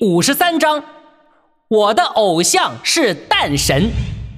53章，我的偶像是蛋神。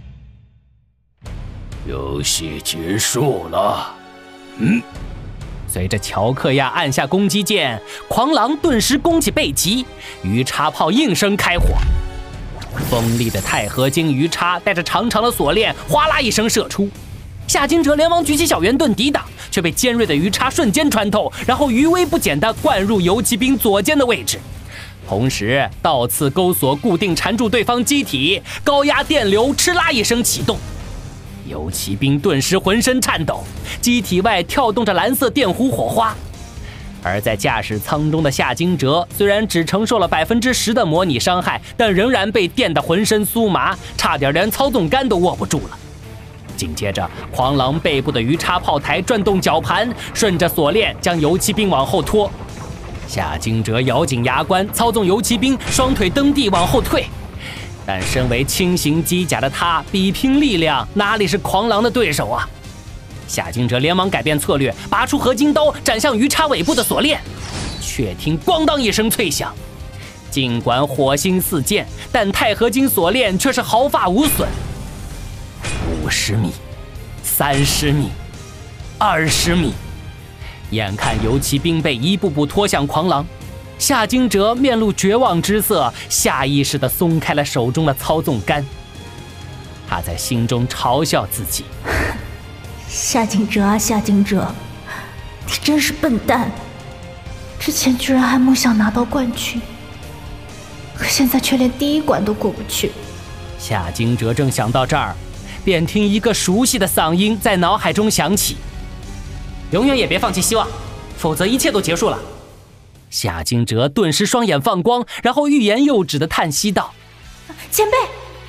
游戏结束了。 随着乔克亚按下攻击键，狂狼顿时攻起背脊，鱼叉炮应声开火。锋利的钛合金鱼叉带着长长的锁链，哗啦一声射出。夏金哲连忙举起小圆盾抵挡，却被尖锐的鱼叉瞬间穿透，然后余威不减地灌入游骑兵左肩的位置。同时，倒刺钩索固定缠住对方机体，高压电流哧啦一声启动。游骑兵顿时浑身颤抖，机体外跳动着蓝色电弧火花。而在驾驶舱中的夏金哲虽然只承受了10%的模拟伤害，但仍然被电得浑身酥麻，差点连操纵杆都握不住了。紧接着，狂狼背部的鱼叉炮台转动绞盘，顺着锁链将游骑兵往后拖。夏金哲咬紧牙关，操纵游骑兵双腿蹬地往后退。但身为轻型机甲的他，比拼力量哪里是狂狼的对手啊！夏金哲连忙改变策略，拔出合金刀斩向鱼叉尾部的锁链，却听咣当一声脆响。尽管火星四溅，但钛合金锁链却是毫发无损。50米，30米，20米，眼看游骑兵被一步步拖向狂狼，夏金哲面露绝望之色，下意识地松开了手中的操纵杆。他在心中嘲笑自己： 夏金哲啊，夏金哲，你真是笨蛋！之前居然还梦想拿到冠军，可现在却连第一关都过不去。 夏金哲正想到这儿，便听一个熟悉的嗓音在脑海中响起：永远也别放弃希望，否则一切都结束了。夏金哲顿时双眼放光，然后欲言又止地叹息道： 前辈，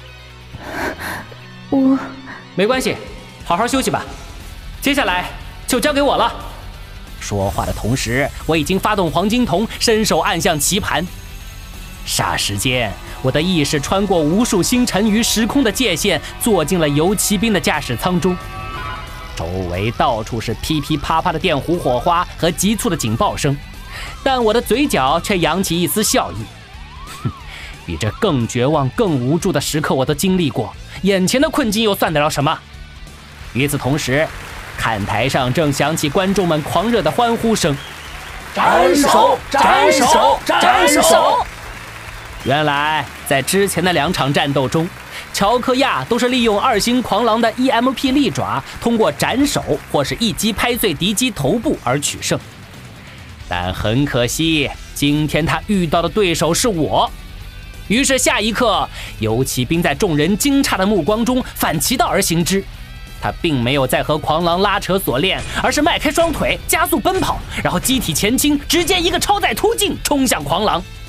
我没关系，好好休息吧，接下来就交给我了。说话的同时，我已经发动黄金瞳，伸手按向棋盘。霎时间，我的意识穿过无数星辰与时空的界限，坐进了游骑兵的驾驶舱中。周围到处是噼噼啪啪的电弧火花和急促的警报声，但我的嘴角却扬起一丝笑意。比这更绝望、更无助的时刻我都经历过，眼前的困境又算得了什么？与此同时，看台上正响起观众们狂热的欢呼声： 斩首！斩首！斩首！ 原来，在之前的2场战斗中，乔克亚都是利用2星狂狼的 EMP 利爪，通过斩首或是一击拍碎敌机头部而取胜。但很可惜，今天他遇到的对手是我。于是下一刻，游骑兵在众人惊诧的目光中反其道而行之。他并没有再和狂狼拉扯锁链，而是迈开双腿加速奔跑，然后机体前倾，直接一个超载突进冲向狂狼。